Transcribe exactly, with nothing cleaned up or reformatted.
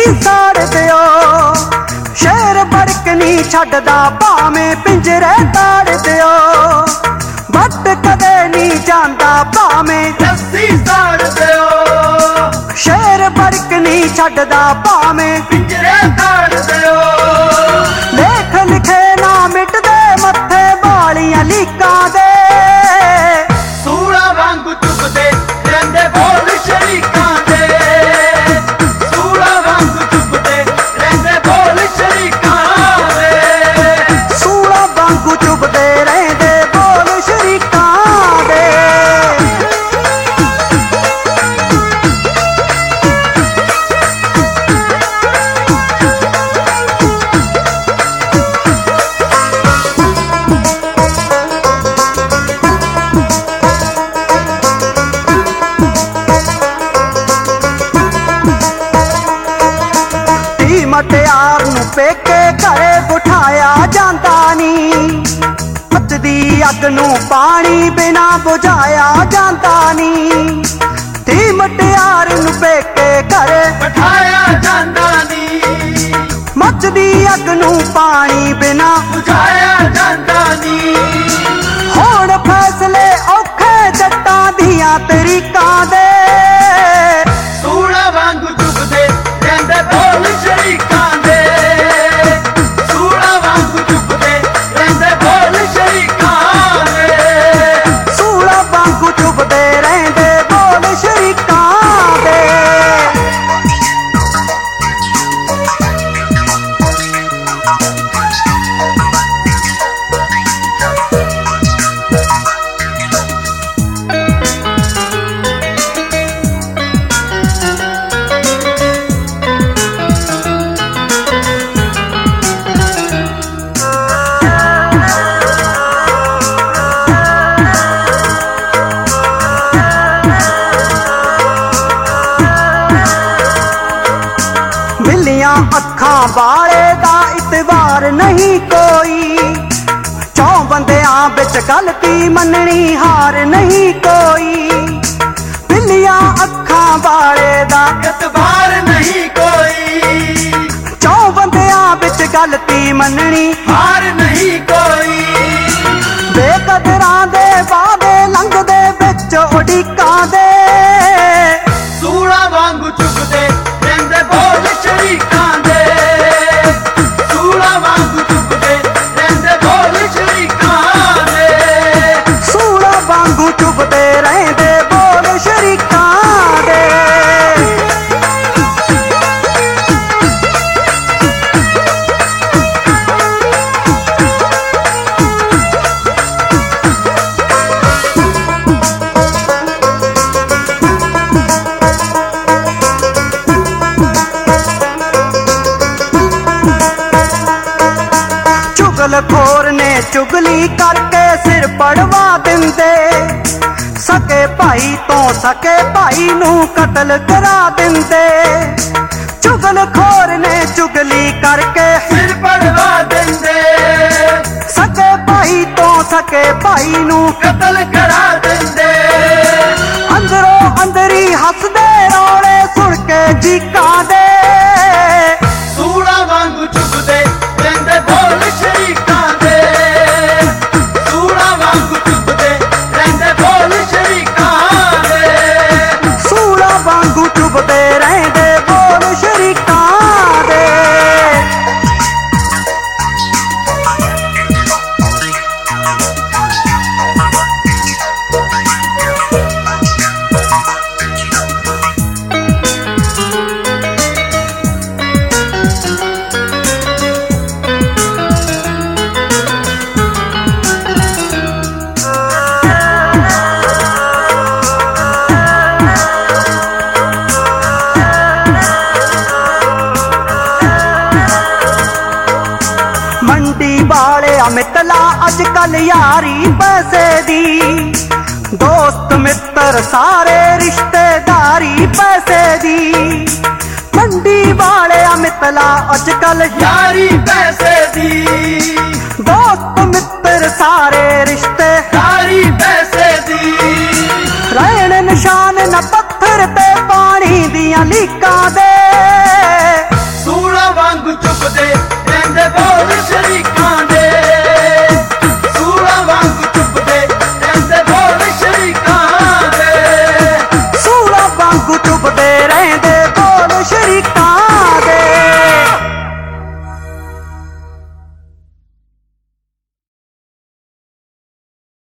साड़ दियो। शेर बड़क नहीं छड्डदा भावें पिंजरे ताड़ दियो। बट कदे नहीं जांदा भावें रस्सी साड़ दियो। शेर बड़क नहीं छड्डदा भावें पिंजरे ताड़ दियो। लेख लिखे ना मिटदे मत्थे वालियां लीकां दे। सूड़ा वांगू चुभदे रहिंदे बोल शरीकां दे। सूड़ा वांगू चुभदे रहिंदे बोल शरीकां दे। सूड़ा वांगू चुभदे रहिंदे बोल शरीकां दे। मटियार नूं पेके घरे बिठाया जांदा नी। मचदी अग नूं पानी बिना बुझाया जांदा नी। धी मटियार नूं पेके घरे बिठाया जांदा नी। मचदी अग नूं पानी बिना बुझाया जांदा नी। हुण फैसले औखे जट्टां दियां तरीकां दे। सूड़ा वांगू चुभदे रहिंदे बोल शरीकां दे। सूड़ा वांगू चुभदे रहिंदे बोल शरीकां दे। सूड़ा वांगू चुभदे रहिंदे बोल शरीकां दे। बिल्लियां अखां वाले दा इतबार नहीं कोई। चौ बंदियां बिच गलती मननी हार नहीं कोई। बिल्लियां अखां वाले दा इतबार नहीं कोई। चौ बंदियां बिच गलती मननी हार नहीं कोई। बेकदरां दे वादे लंघदे बिच उडीकां दे। सूड़ा वांगू चुभदे रहिंदे बोल शरीकां दे। सूड़ा वांगू चुभदे रहिंदे बोल शरीकां दे। सूड़ा वांगू चुभदे रहिंदे बोल शरीकां दे। चुगलखोर ने चुगली करके सिर पड़वा दिंदे। सके भाई तो सके भाई नू कतल करा दिंदे। चुगलखोर ने चुगली करके सिर पड़वा दिंदे। सके भाई तो सके भाई नू कतल करा दिंदे। अंदरों अंदरी हसदे रोले सुन के चीकां दे। सूड़ा वांगू चुभदे रहिंदे बोल शरीकां दे। सूड़ा वांगू चुभदे रहिंदे बोल शरीकां दे। सूड़ा वांगू चुभदे रहिंदे बोल शरीकां दे। मितला अजकल यारी पैसे दी। दोस्त मित्र सारे रिश्तेदारी पैसे दी। मंडी वाले मितला अजकल यारी पैसे दी। दोस्त मित्र सारे रिश्तेदारी पैसे दी। रहन निशान न पत्थर ते पानी दियां लीकां दे।